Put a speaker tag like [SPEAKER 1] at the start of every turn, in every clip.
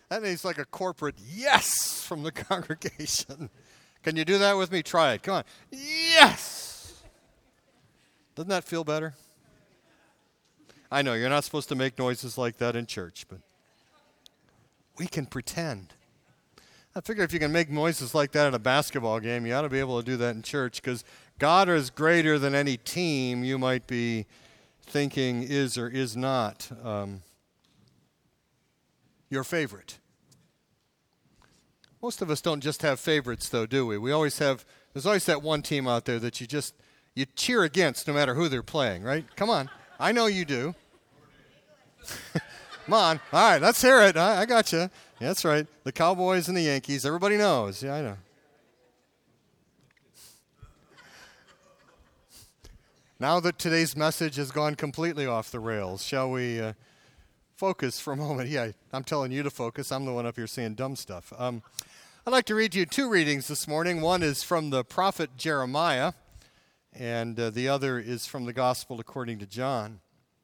[SPEAKER 1] That needs like a corporate yes from the congregation. Can you do that with me? Try it. Come on. Yes! Doesn't that feel better? I know you're not supposed to make noises like that in church, but we can pretend. I figure if you can make noises like that at a basketball game, you ought to be able to do that in church, because God is greater than any team you might be thinking is or is not your favorite. Most of us don't just have favorites, though, do we? There's always that one team out there that you cheer against no matter who they're playing, right? Come on. I know you do. Come on. All right, let's hear it. I got you. Yeah, that's right. The Cowboys and the Yankees. Everybody knows. Yeah, I know. Now that today's message has gone completely off the rails, shall we focus for a moment? Yeah, I'm telling you to focus. I'm the one up here saying dumb stuff. I'd like to read you two readings this morning. One is from the prophet Jeremiah, and the other is from the Gospel according to John.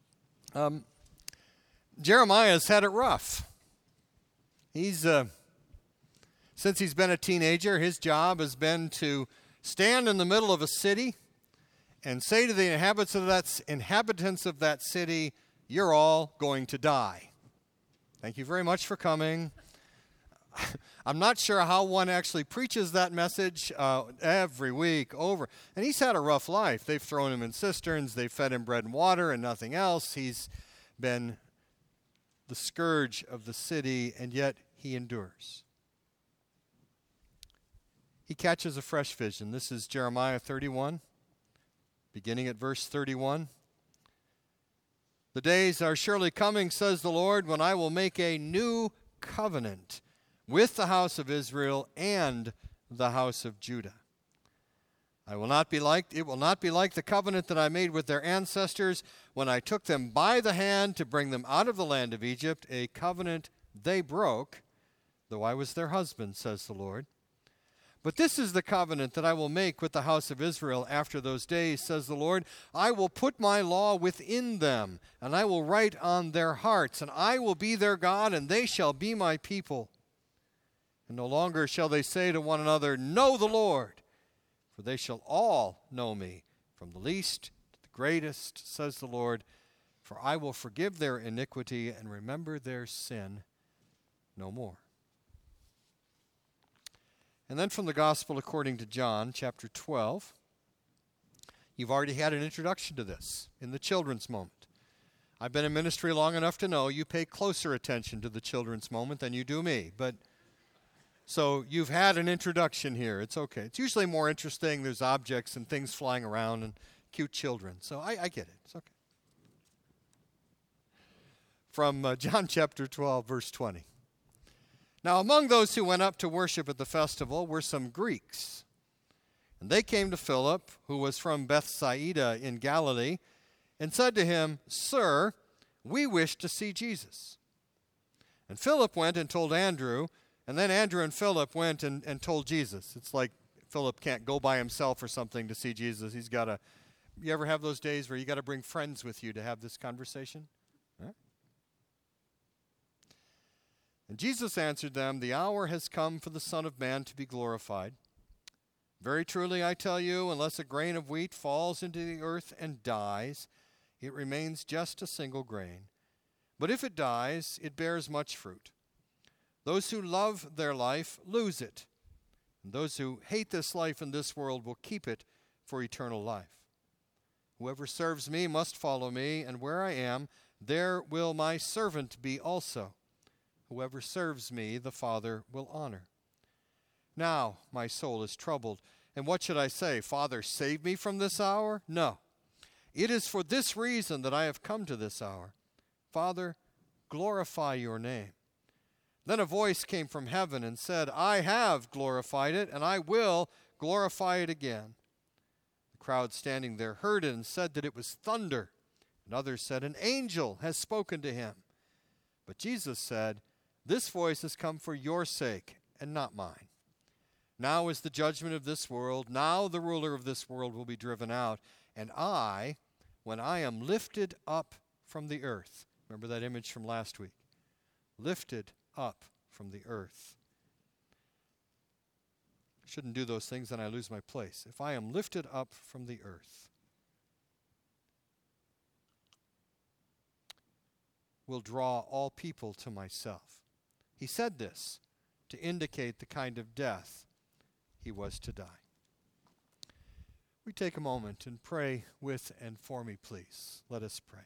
[SPEAKER 1] Jeremiah's had it rough. Since he's been a teenager, his job has been to stand in the middle of a city and say to the inhabitants of that city, you're all going to die. Thank you very much for coming. I'm not sure how one actually preaches that message every week over. And he's had a rough life. They've thrown him in cisterns. They've fed him bread and water and nothing else. He's been the scourge of the city, and yet he endures. He catches a fresh vision. This is Jeremiah 31, beginning at verse 31. The days are surely coming, says the Lord, when I will make a new covenant with the house of Israel and the house of Judah. It will not be like the covenant that I made with their ancestors when I took them by the hand to bring them out of the land of Egypt, a covenant they broke, though I was their husband, says the Lord. But this is the covenant that I will make with the house of Israel after those days, says the Lord. I will put my law within them, and I will write on their hearts, and I will be their God, and they shall be my people. And no longer shall they say to one another, know the Lord, for they shall all know me, from the least to the greatest, says the Lord. For I will forgive their iniquity and remember their sin no more. And then from the Gospel according to John, chapter 12. You've already had an introduction to this in the children's moment. I've been in ministry long enough to know you pay closer attention to the children's moment than you do me. So you've had an introduction here. It's okay. It's usually more interesting. There's objects and things flying around and cute children. So I get it. It's okay. From John chapter 12, verse 20. Now among those who went up to worship at the festival were some Greeks. And they came to Philip, who was from Bethsaida in Galilee, and said to him, Sir, we wish to see Jesus. And Philip went and told Andrew, and then Andrew and Philip went and told Jesus. It's like Philip can't go by himself or something to see Jesus. You ever have those days where you got to bring friends with you to have this conversation? Huh? And Jesus answered them, the hour has come for the Son of Man to be glorified. Very truly I tell you, unless a grain of wheat falls into the earth and dies, it remains just a single grain. But if it dies, it bears much fruit. Those who love their life lose it, and those who hate this life in this world will keep it for eternal life. Whoever serves me must follow me, and where I am, there will my servant be also. Whoever serves me, the Father will honor. Now my soul is troubled. And what should I say? Father, save me from this hour? No. It is for this reason that I have come to this hour. Father, glorify your name. Then a voice came from heaven and said, I have glorified it, and I will glorify it again. The crowd standing there heard it and said that it was thunder. And others said, an angel has spoken to him. But Jesus said, this voice has come for your sake and not mine. Now is the judgment of this world. Now the ruler of this world will be driven out. And I, when I am lifted up from the earth. Remember that image from last week. Lifted up from the earth. I shouldn't do those things, then I lose my place. If I am lifted up from the earth, will draw all people to myself. He said this to indicate the kind of death he was to die. We take a moment and pray with and for me, please. Let us pray.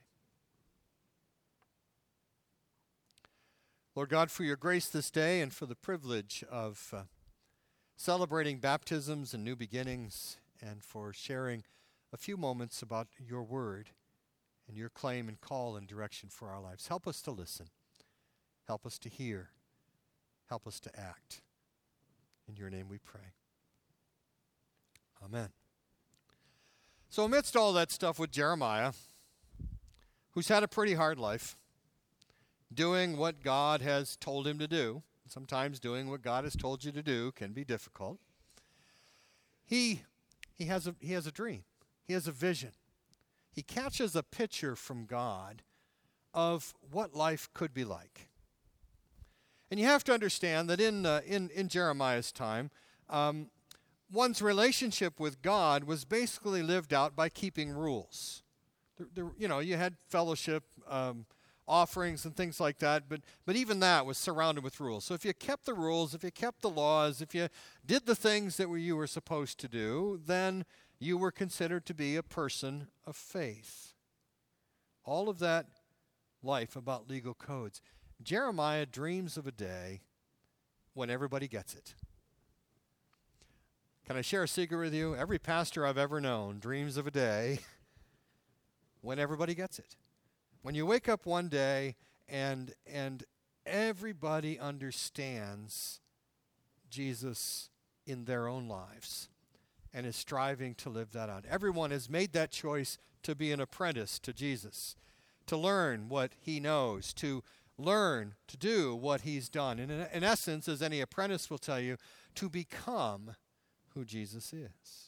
[SPEAKER 1] Lord God, for your grace this day and for the privilege of celebrating baptisms and new beginnings, and for sharing a few moments about your word and your claim and call and direction for our lives. Help us to listen. Help us to hear. Help us to act. In your name we pray. Amen. So amidst all that stuff with Jeremiah, who's had a pretty hard life, doing what God has told him to do, sometimes doing what God has told you to do can be difficult. He has a dream. He has a vision. He catches a picture from God of what life could be like. And you have to understand that in Jeremiah's time, one's relationship with God was basically lived out by keeping rules. You had fellowship offerings and things like that, but even that was surrounded with rules. So if you kept the rules, if you kept the laws, if you did the things that you were supposed to do, then you were considered to be a person of faith. All of that life about legal codes. Jeremiah dreams of a day when everybody gets it. Can I share a secret with you? Every pastor I've ever known dreams of a day when everybody gets it. When you wake up one day and everybody understands Jesus in their own lives and is striving to live that out. Everyone has made that choice to be an apprentice to Jesus, to learn what he knows, to learn to do what he's done. And in essence, as any apprentice will tell you, to become who Jesus is.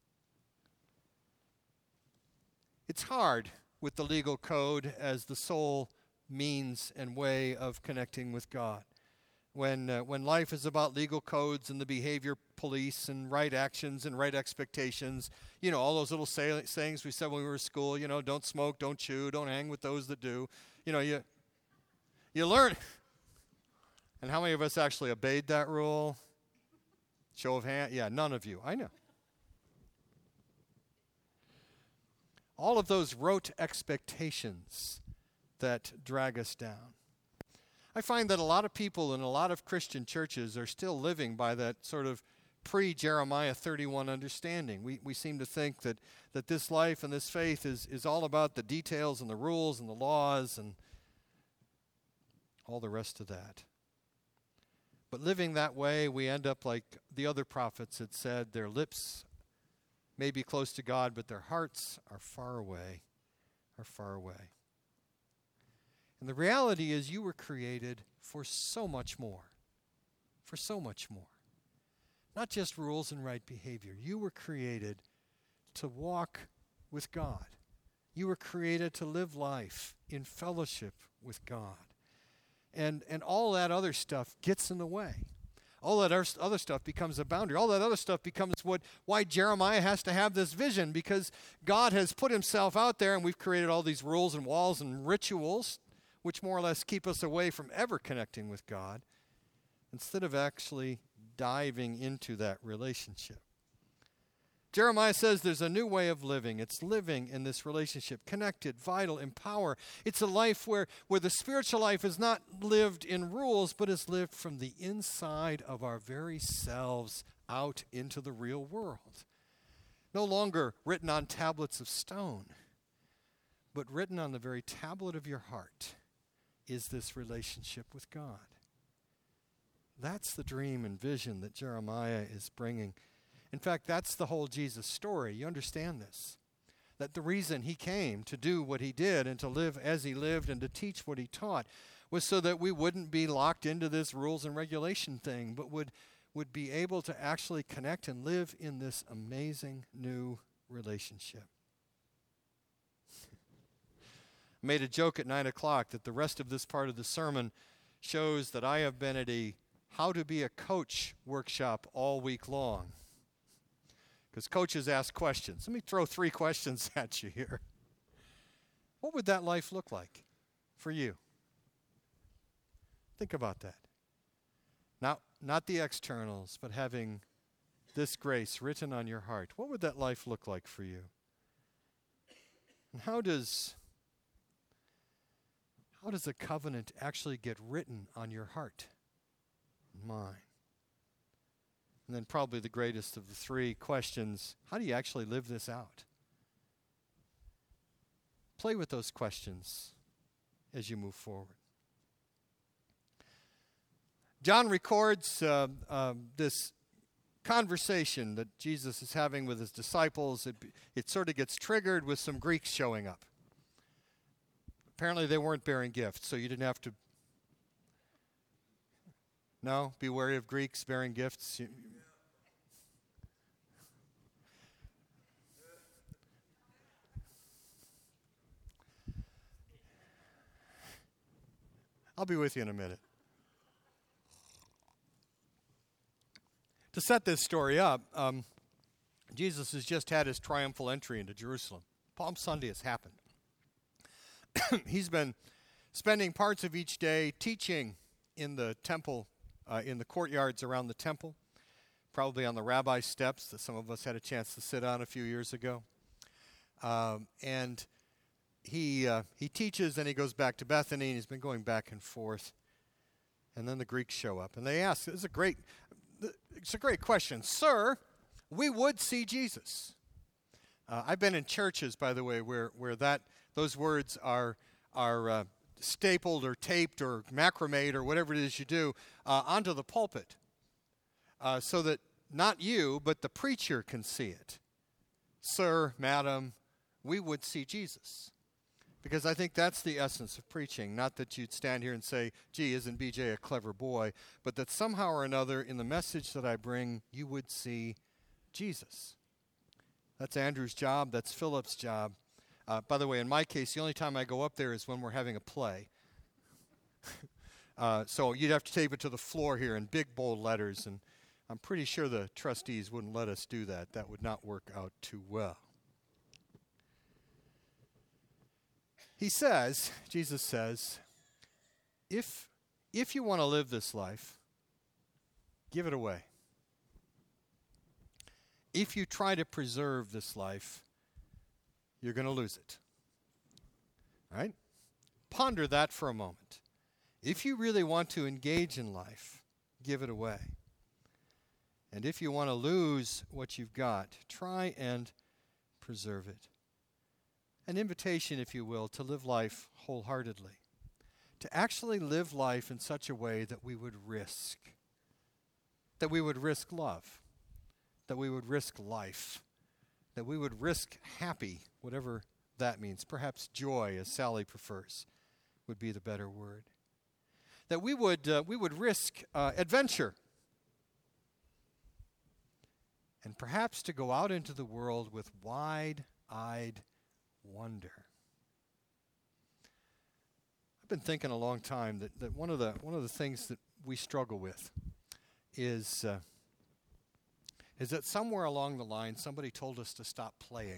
[SPEAKER 1] It's hard with the legal code as the sole means and way of connecting with God. When life is about legal codes and the behavior police and right actions and right expectations, all those little sayings we said when we were in school, don't smoke, don't chew, don't hang with those that do. You learn. And how many of us actually obeyed that rule? Show of hand? Yeah, none of you. I know. All of those rote expectations that drag us down. I find that a lot of people in a lot of Christian churches are still living by that sort of pre-Jeremiah 31 understanding. We seem to think that this life and this faith is all about the details and the rules and the laws and all the rest of that. But living that way, we end up like the other prophets had said, their lips may be close to God, but their hearts are far away, And the reality is you were created for so much more. Not just rules and right behavior. You were created to walk with God. You were created to live life in fellowship with God. And all that other stuff gets in the way. All that other stuff becomes a boundary. All that other stuff becomes why Jeremiah has to have this vision, because God has put himself out there and we've created all these rules and walls and rituals which more or less keep us away from ever connecting with God instead of actually diving into that relationship. Jeremiah says there's a new way of living. It's living in this relationship, connected, vital, empower. It's a life where the spiritual life is not lived in rules, but is lived from the inside of our very selves out into the real world. No longer written on tablets of stone, but written on the very tablet of your heart is this relationship with God. That's the dream and vision that Jeremiah is bringing. In fact, that's the whole Jesus story. You understand this? That the reason he came to do what he did and to live as he lived and to teach what he taught was so that we wouldn't be locked into this rules and regulation thing, but would be able to actually connect and live in this amazing new relationship. I made a joke at 9 o'clock that the rest of this part of the sermon shows that I have been at a How to Be a Coach workshop all week long. Because coaches ask questions. Let me throw 3 questions at you here. What would that life look like for you? Think about that. Not the externals, but having this grace written on your heart. What would that life look like for you? And how does a covenant actually get written on your heart and mind? And then probably the greatest of the 3 questions, how do you actually live this out? Play with those questions as you move forward. John records this conversation that Jesus is having with his disciples. It sort of gets triggered with some Greeks showing up. Apparently they weren't bearing gifts, so you didn't have to. No? Be wary of Greeks bearing gifts. I'll be with you in a minute. To set this story up, Jesus has just had his triumphal entry into Jerusalem. Palm Sunday has happened. He's been spending parts of each day teaching in the temple, in the courtyards around the temple, probably on the rabbi's steps that some of us had a chance to sit on a few years ago. And he teaches, and he goes back to Bethany, and he's been going back and forth. And then the Greeks show up, and they ask, it's a great question. Sir, we would see Jesus. I've been in churches, by the way, where those words are stapled or taped or macrameed or whatever it is you do onto the pulpit so that not you, but the preacher can see it. Sir, madam, we would see Jesus. Because I think that's the essence of preaching. Not that you'd stand here and say, gee, isn't BJ a clever boy? But that somehow or another in the message that I bring, you would see Jesus. That's Andrew's job. That's Philip's job. By the way, in my case, the only time I go up there is when we're having a play. So you'd have to tape it to the floor here in big, bold letters. And I'm pretty sure the trustees wouldn't let us do that. That would not work out too well. Jesus says, if you want to live this life, give it away. If you try to preserve this life, you're going to lose it. All right? Ponder that for a moment. If you really want to engage in life, give it away. And if you want to lose what you've got, try and preserve it. An invitation, if you will, to live life wholeheartedly. To actually live life in such a way that we would risk. That we would risk love. That we would risk life. That we would risk happy, whatever that means. Perhaps joy, as Sally prefers, would be the better word. That we would risk adventure. And perhaps to go out into the world with wide-eyed wonder. I've been thinking a long time that one of the things that we struggle with is that somewhere along the line somebody told us to stop playing.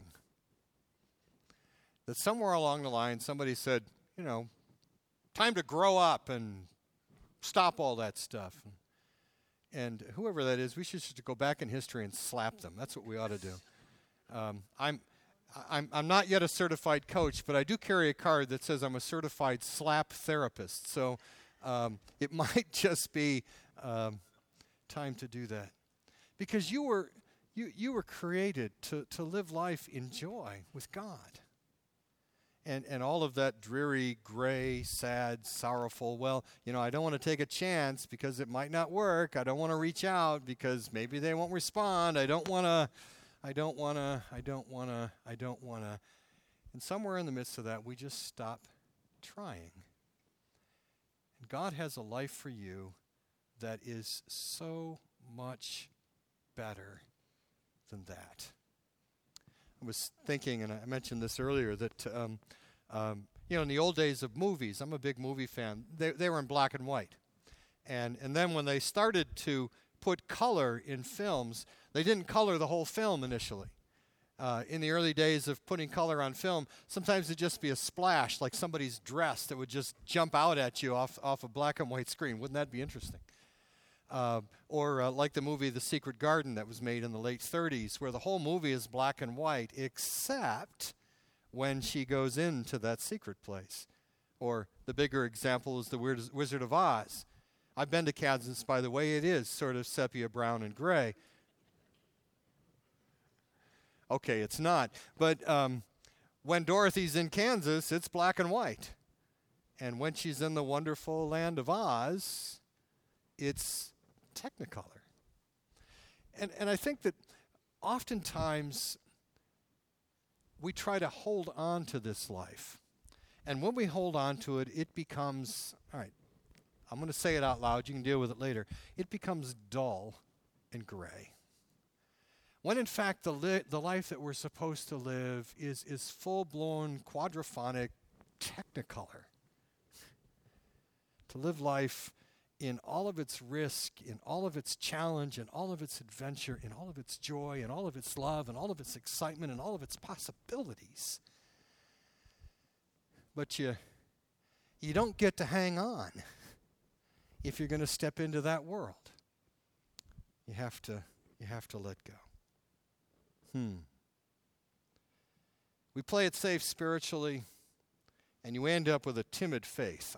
[SPEAKER 1] That somewhere along the line somebody said, time to grow up and stop all that stuff. And whoever that is, we should just go back in history and slap them. That's what we ought to do. I'm not yet a certified coach, but I do carry a card that says I'm a certified slap therapist. So it might just be time to do that, because you were created to live life in joy with God, and all of that dreary, gray, sad, sorrowful. Well, I don't want to take a chance because it might not work. I don't want to reach out because maybe they won't respond. I don't want to. And somewhere in the midst of that, we just stop trying. And God has a life for you that is so much better than that. I was thinking, and I mentioned this earlier, that In the old days of movies, I'm a big movie fan, they were in black and white. And then when they started to put color in films, they didn't color the whole film initially. In the early days of putting color on film, sometimes it'd just be a splash, like somebody's dress that would just jump out at you off a black and white screen. Wouldn't that be interesting? Or like the movie The Secret Garden that was made in the late 30s, where the whole movie is black and white, except when she goes into that secret place. Or the bigger example is The Wizard of Oz. I've been to Kansas, by the way. It is sort of sepia brown and gray. Okay, it's not. But when Dorothy's in Kansas, it's black and white. And when she's in the wonderful land of Oz, it's Technicolor. And I think that oftentimes we try to hold on to this life. And when we hold on to it, it becomes, all right, I'm going to say it out loud. You can deal with it later. It becomes dull and gray. When in fact the life that we're supposed to live is full-blown quadraphonic Technicolor. To live life in all of its risk, in all of its challenge, in all of its adventure, in all of its joy, in all of its love, in all of its excitement, in all of its possibilities. But you don't get to hang on if you're going to step into that world. You have to let go. We play it safe spiritually, and you end up with a timid faith.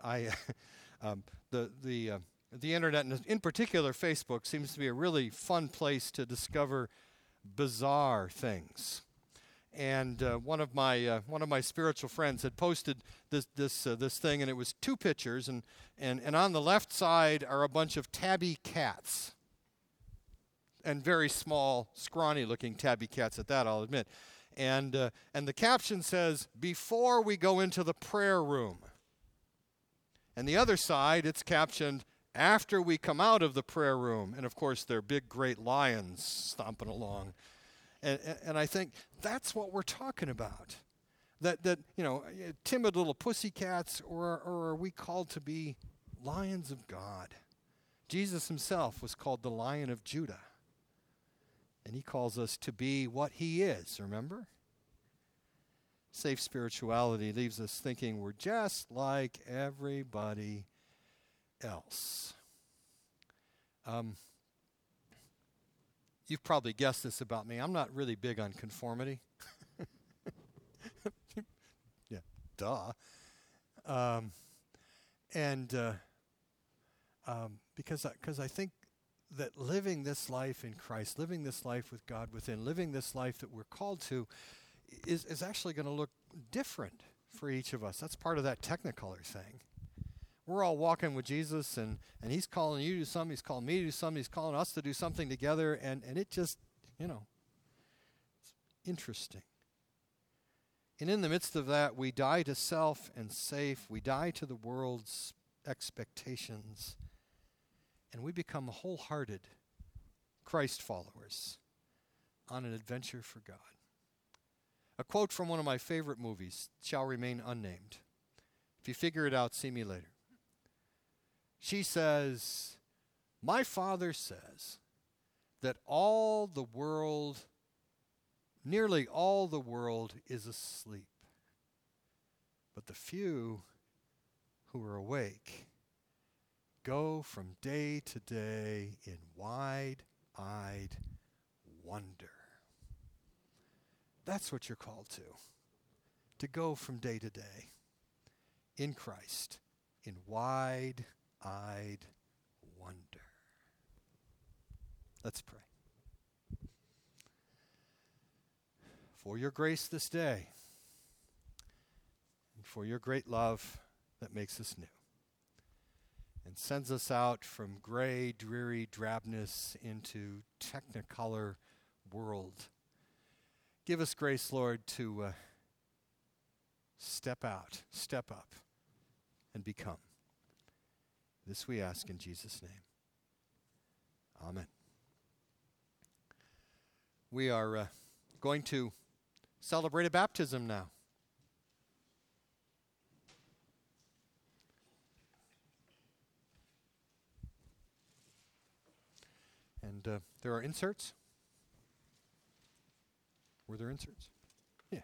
[SPEAKER 1] The internet, and in particular Facebook, seems to be a really fun place to discover bizarre things. And one of my spiritual friends had posted this thing, and it was two pictures, and on the left side are a bunch of tabby cats, and very small, scrawny-looking tabby cats at that, I'll admit. And the caption says, "Before we go into the prayer room." And the other side, it's captioned, "After we come out of the prayer room." And of course, they're big, great lions stomping along. And I think that's what we're talking about. That timid little pussycats, or are we called to be lions of God? Jesus himself was called the Lion of Judah. And he calls us to be what he is, remember? Safe spirituality leaves us thinking we're just like everybody else. You've probably guessed this about me. I'm not really big on conformity. Yeah, duh. Because I think that living this life in Christ, living this life with God within, living this life that we're called to, is actually going to look different for each of us. That's part of that Technicolor thing. We're all walking with Jesus, and he's calling you to do something, he's calling me to do something, he's calling us to do something together, and it just, it's interesting. And in the midst of that, we die to self and safe, we die to the world's expectations, and we become wholehearted Christ followers on an adventure for God. A quote from one of my favorite movies, shall remain unnamed. If you figure it out, see me later. She says, "My Father says that nearly all the world is asleep, but the few who are awake go from day to day in wide-eyed wonder." That's what you're called to go from day to day in Christ in wide-eyed wonder. Let's pray. For your grace this day, and for your great love that makes us new and sends us out from gray, dreary drabness into Technicolor world. Give us grace, Lord, to step out, step up, and become. This we ask in Jesus' name. Amen. We are going to celebrate a baptism now. And there are inserts. Were there inserts? Yeah.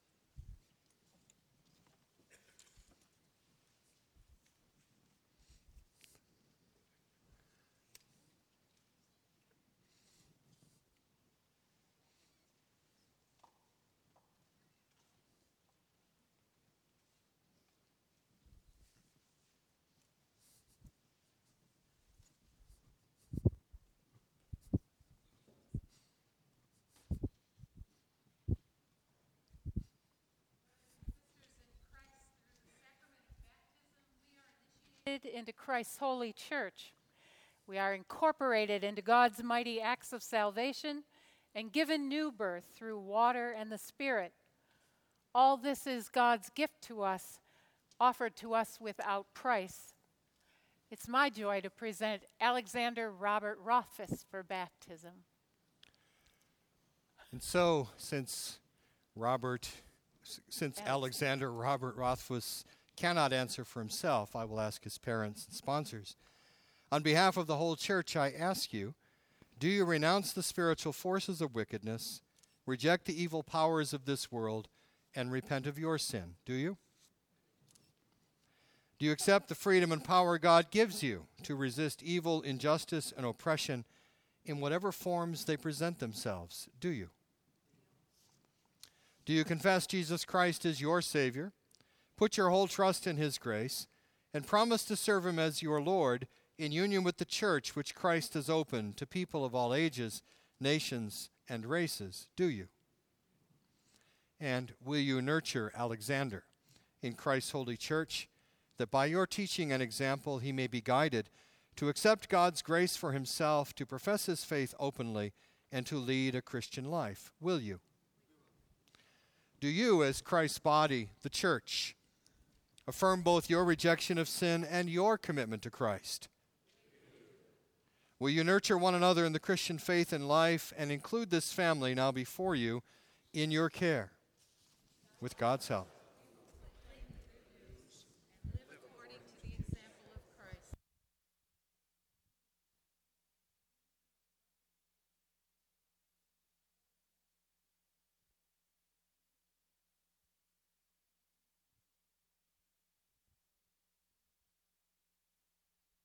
[SPEAKER 2] Into Christ's holy church. We are incorporated into God's mighty acts of salvation and given new birth through water and the Spirit. All this is God's gift to us, offered to us without price. It's my joy to present Alexander Robert Rothfuss for baptism.
[SPEAKER 1] And so, since Alexander Robert Rothfuss cannot answer for himself, I will ask his parents and sponsors. On behalf of the whole church, I ask you, do you renounce the spiritual forces of wickedness, reject the evil powers of this world, and repent of your sin? Do you? Do you accept the freedom and power God gives you to resist evil, injustice, and oppression in whatever forms they present themselves? Do you? Do you confess Jesus Christ as your Savior, put your whole trust in His grace, and promise to serve Him as your Lord in union with the church which Christ has opened to people of all ages, nations, and races? Do you? And will you nurture Alexander in Christ's holy church, that by your teaching and example he may be guided to accept God's grace for himself, to profess his faith openly, and to lead a Christian life? Will you? Do you, as Christ's body, the church, affirm both your rejection of sin and your commitment to Christ? Will you nurture one another in the Christian faith and life and include this family now before you in your care with God's help?